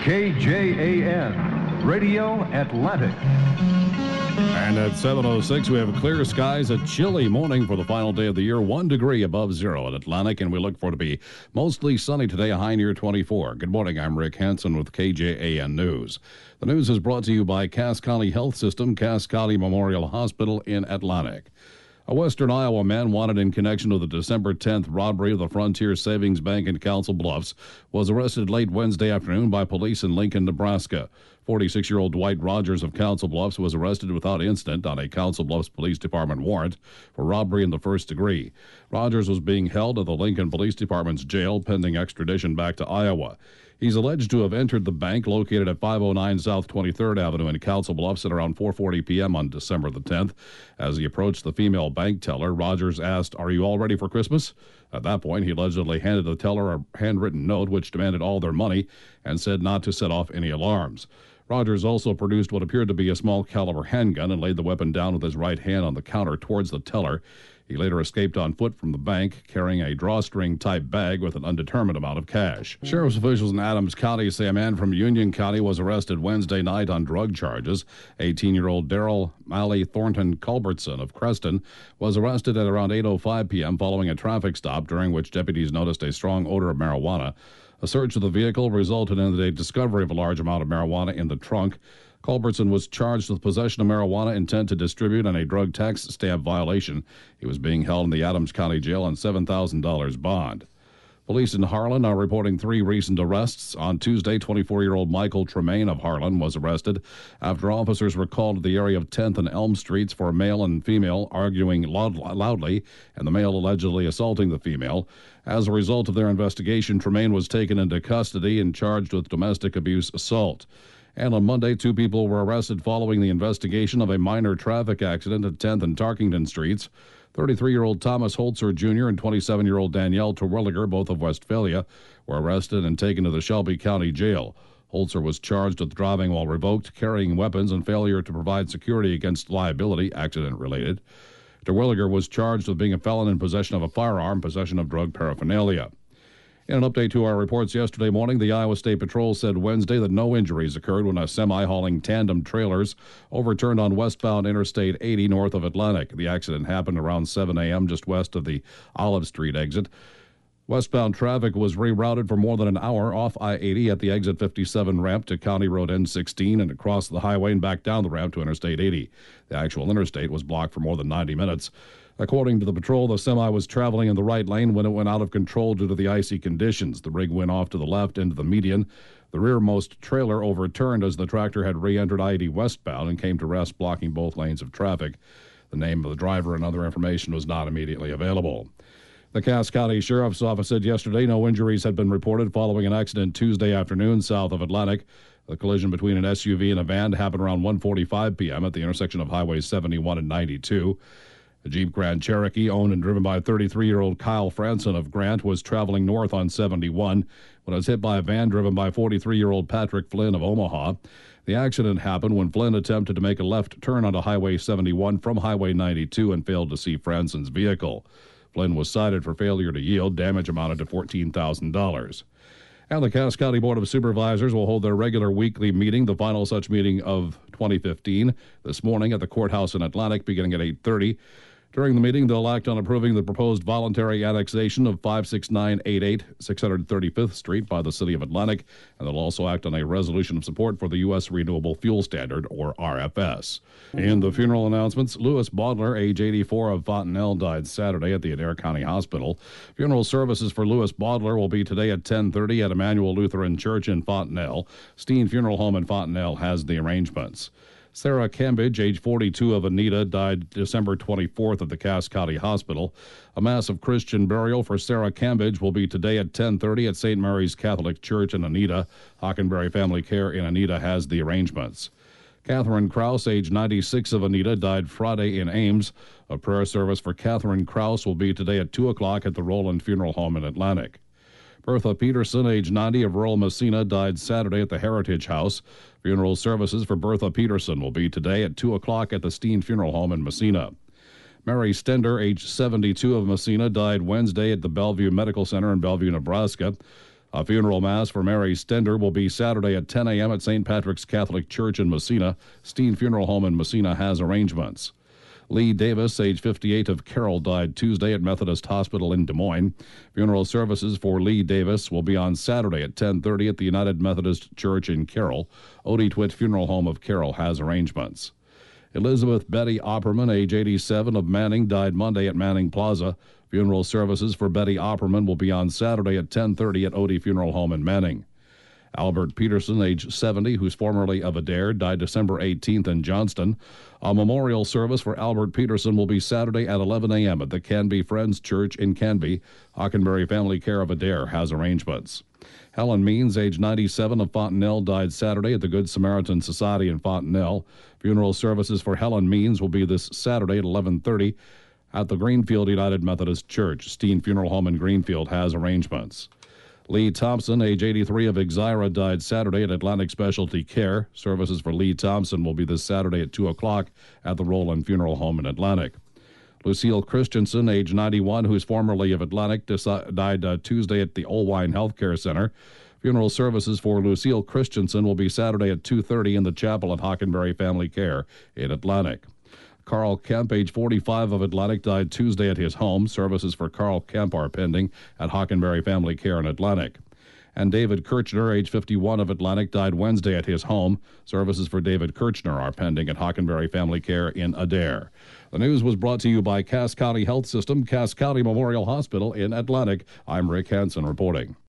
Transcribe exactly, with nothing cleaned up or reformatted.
K J A N, Radio Atlantic. And at seven oh six, we have clear skies, a chilly morning for the final day of the year, one degree above zero at Atlantic, and we look for it to be mostly sunny today, a high near twenty-four. Good morning, I'm Rick Hansen with K J A N News. The news is brought to you by Cass County Health System, Cass County Memorial Hospital in Atlantic. A Western Iowa man wanted in connection with the December tenth robbery of the Frontier Savings Bank in Council Bluffs was arrested late Wednesday afternoon by police in Lincoln, Nebraska. forty-six-year-old Dwight Rogers of Council Bluffs was arrested without incident on a Council Bluffs Police Department warrant for robbery in the first degree. Rogers was being held at the Lincoln Police Department's jail pending extradition back to Iowa. He's alleged to have entered the bank located at five oh nine South twenty-third Avenue in Council Bluffs at around four forty p.m. on December the tenth. As he approached the female bank teller, Rogers asked, "Are you all ready for Christmas?" At that point, he allegedly handed the teller a handwritten note which demanded all their money and said not to set off any alarms. Rogers also produced what appeared to be a small caliber handgun and laid the weapon down with his right hand on the counter towards the teller. He later escaped on foot from the bank, carrying a drawstring-type bag with an undetermined amount of cash. Sheriff's officials in Adams County say a man from Union County was arrested Wednesday night on drug charges. eighteen-year-old Daryl Malley Thornton Culbertson of Creston was arrested at around eight oh five p.m. following a traffic stop during which deputies noticed a strong odor of marijuana. A search of the vehicle resulted in the discovery of a large amount of marijuana in the trunk. Culbertson was charged with possession of marijuana, intent to distribute, and a drug tax stamp violation. He was being held in the Adams County Jail on seven thousand dollars bond. Police in Harlan are reporting three recent arrests. On Tuesday, twenty-four-year-old Michael Tremaine of Harlan was arrested after officers were called to the area of tenth and Elm Streets for a male and female arguing loud, loudly, and the male allegedly assaulting the female. As a result of their investigation, Tremaine was taken into custody and charged with domestic abuse assault. And on Monday, two people were arrested following the investigation of a minor traffic accident at tenth and Tarkington Streets. thirty-three-year-old Thomas Holzer Junior and twenty-seven-year-old Danielle Terwilliger, both of Westphalia, were arrested and taken to the Shelby County Jail. Holzer was charged with driving while revoked, carrying weapons, and failure to provide security against liability, accident-related. Terwilliger was charged with being a felon in possession of a firearm, possession of drug paraphernalia. In an update to our reports yesterday morning, the Iowa State Patrol said Wednesday that no injuries occurred when a semi hauling tandem trailers overturned on westbound Interstate eighty north of Atlantic. The accident happened around seven a.m. just west of the Olive Street exit. Westbound traffic was rerouted for more than an hour off I eighty at the exit fifty-seven ramp to County Road N sixteen and across the highway and back down the ramp to Interstate eighty. The actual interstate was blocked for more than ninety minutes. According to the patrol, the semi was traveling in the right lane when it went out of control due to the icy conditions. The rig went off to the left into the median. The rearmost trailer overturned as the tractor had re-entered I eighty westbound and came to rest, blocking both lanes of traffic. The name of the driver and other information was not immediately available. The Cass County Sheriff's Office said yesterday no injuries had been reported following an accident Tuesday afternoon south of Atlantic. The collision between an S U V and a van happened around one forty-five p.m. at the intersection of Highway seventy-one and ninety-two. A Jeep Grand Cherokee, owned and driven by thirty-three-year-old Kyle Franson of Grant, was traveling north on seventy-one when it was hit by a van driven by forty-three-year-old Patrick Flynn of Omaha. The accident happened when Flynn attempted to make a left turn onto Highway seventy-one from Highway ninety-two and failed to see Franson's vehicle. Flynn was cited for failure to yield. Damage amounted to fourteen thousand dollars. And the Cass County Board of Supervisors will hold their regular weekly meeting, the final such meeting of twenty fifteen, this morning at the courthouse in Atlantic, beginning at eight thirty. During the meeting, they'll act on approving the proposed voluntary annexation of five six nine eight eight six hundred thirty-fifth Street by the City of Atlantic, and they'll also act on a resolution of support for the U S Renewable Fuel Standard, or R F S. In the funeral announcements, Louis Baudler, age eighty-four, of Fontenelle, died Saturday at the Adair County Hospital. Funeral services for Louis Baudler will be today at ten thirty at Emmanuel Lutheran Church in Fontenelle. Steen Funeral Home in Fontenelle has the arrangements. Sarah Cambridge, age forty-two, of Anita, died December twenty-fourth at the Cass County Hospital. A mass of Christian burial for Sarah Cambridge will be today at ten thirty at Saint Mary's Catholic Church in Anita. Hockenberry Family Care in Anita has the arrangements. Catherine Krause, age ninety-six, of Anita, died Friday in Ames. A prayer service for Catherine Krause will be today at two o'clock at the Roland Funeral Home in Atlantic. Bertha Peterson, age ninety, of rural Messina, died Saturday at the Heritage House. Funeral services for Bertha Peterson will be today at two o'clock at the Steen Funeral Home in Messina. Mary Stender, age seventy-two, of Messina, died Wednesday at the Bellevue Medical Center in Bellevue, Nebraska. A funeral mass for Mary Stender will be Saturday at ten a.m. at Saint Patrick's Catholic Church in Messina. Steen Funeral Home in Messina has arrangements. Lee Davis, age fifty-eight, of Carroll, died Tuesday at Methodist Hospital in Des Moines. Funeral services for Lee Davis will be on Saturday at ten thirty at the United Methodist Church in Carroll. Odie Twitt Funeral Home of Carroll has arrangements. Elizabeth Betty Opperman, age eighty-seven, of Manning, died Monday at Manning Plaza. Funeral services for Betty Opperman will be on Saturday at ten thirty at Odie Funeral Home in Manning. Albert Peterson, age seventy, who's formerly of Adair, died December eighteenth in Johnston. A memorial service for Albert Peterson will be Saturday at eleven a.m. at the Canby Friends Church in Canby. Hockenberry Family Care of Adair has arrangements. Helen Means, age ninety-seven, of Fontenelle, died Saturday at the Good Samaritan Society in Fontenelle. Funeral services for Helen Means will be this Saturday at eleven thirty at the Greenfield United Methodist Church. Steen Funeral Home in Greenfield has arrangements. Lee Thompson, age eighty-three, of Exira, died Saturday at Atlantic Specialty Care. Services for Lee Thompson will be this Saturday at two o'clock at the Roland Funeral Home in Atlantic. Lucille Christensen, age ninety-one, who's formerly of Atlantic, deci- died uh, Tuesday at the Olwine Healthcare Center. Funeral services for Lucille Christensen will be Saturday at two thirty in the chapel at Hockenberry Family Care in Atlantic. Carl Kemp, age forty-five, of Atlantic, died Tuesday at his home. Services for Carl Kemp are pending at Hockenberry Family Care in Atlantic. And David Kirchner, age fifty-one, of Atlantic, died Wednesday at his home. Services for David Kirchner are pending at Hockenberry Family Care in Adair. The news was brought to you by Cass County Health System, Cass County Memorial Hospital in Atlantic. I'm Rick Hansen reporting.